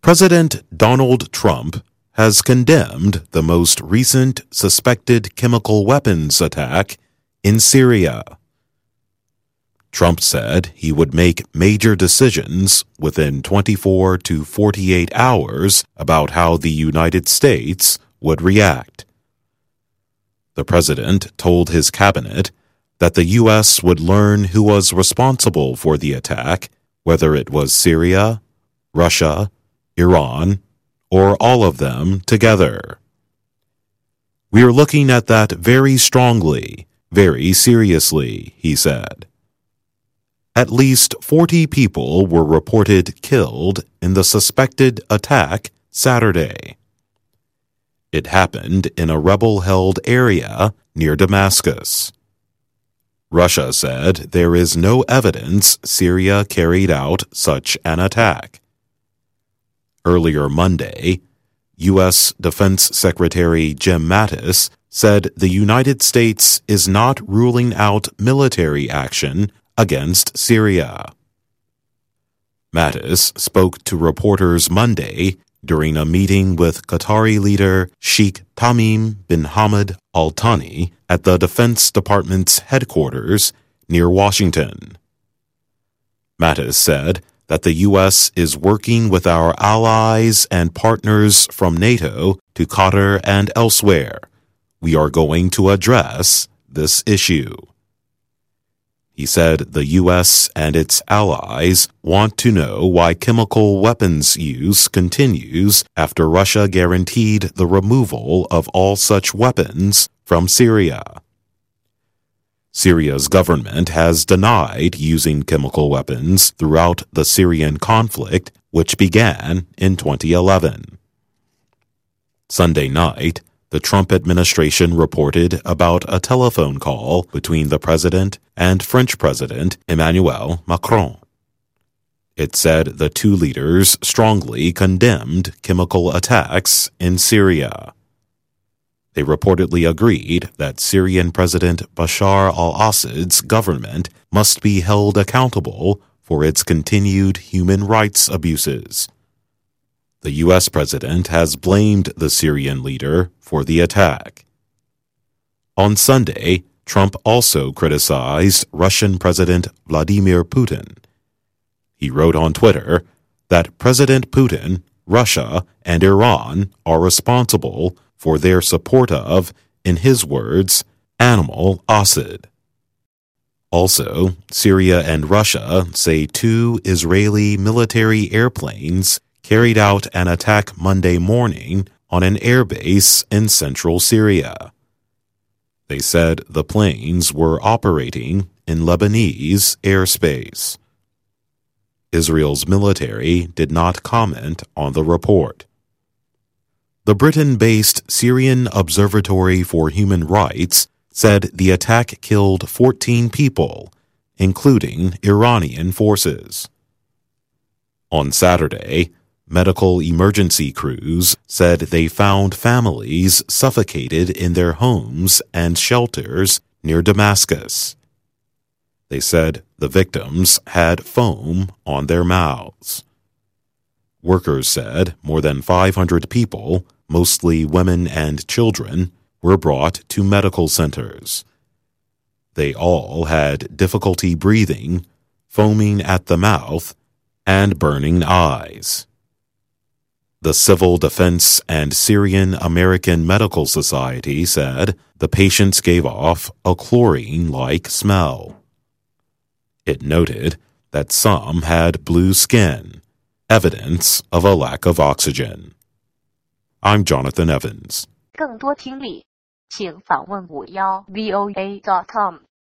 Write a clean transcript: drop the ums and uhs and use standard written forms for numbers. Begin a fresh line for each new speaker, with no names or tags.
President Donald Trump has condemned the most recent suspected chemical weapons attack in Syria. Trump said he would make major decisions within 24 to 48 hours about how the United States would react. The president told his cabinet that the U.S. would learn who was responsible for the attack, whether it was Syria, Russia, Iran, or all of them together. "We're looking at that very strongly, very seriously," he said. At least 40 people were reported killed in the suspected attack Saturday. It happened in a rebel-held area near Damascus. Russia said there is no evidence Syria carried out such an attack. Earlier Monday, U.S. Defense Secretary Jim Mattis said the United States is not ruling out military action against Syria. Mattis spoke to reporters Monday during a meeting with Qatari leader Sheikh Tamim bin Hamad Al Thani at the Defense Department's headquarters near Washington. Mattis said that the U.S. is working with our allies and partners from NATO to Qatar and elsewhere. We are going to address this issue. He said the U.S. and its allies want to know why chemical weapons use continues after Russia guaranteed the removal of all such weapons from Syria. Syria's government has denied using chemical weapons throughout the Syrian conflict, which began in 2011. Sunday night, the Trump administration reported about a telephone call between the president and French President Emmanuel Macron. It said the two leaders strongly condemned chemical attacks in Syria. They reportedly agreed that Syrian President Bashar al-Assad's government must be held accountable for its continued human rights abuses. The U.S. president has blamed the Syrian leader for the attack. On Sunday, Trump also criticized Russian President Vladimir Putin. He wrote on Twitter that President Putin, Russia, and Iran are responsible for their support of, in his words, animal Assad. Also, Syria and Russia say two Israeli military airplanes carried out an attack Monday morning on an airbase in central Syria. They said the planes were operating in Lebanese airspace. Israel's military did not comment on the report. The Britain-based Syrian Observatory for Human Rights said the attack killed 14 people, including Iranian forces. On Saturday, medical emergency crews said they found families suffocated in their homes and shelters near Damascus. They said the victims had foam on their mouths. Workers said more than 500 people, mostly women and children, were brought to medical centers. They all had difficulty breathing, foaming at the mouth, and burning eyes. The Civil Defense and Syrian American Medical Society said the patients gave off a chlorine-like smell. It noted that some had blue skin, evidence of a lack of oxygen. I'm Jonathan Evans.
更多听力，请访问51voa.com。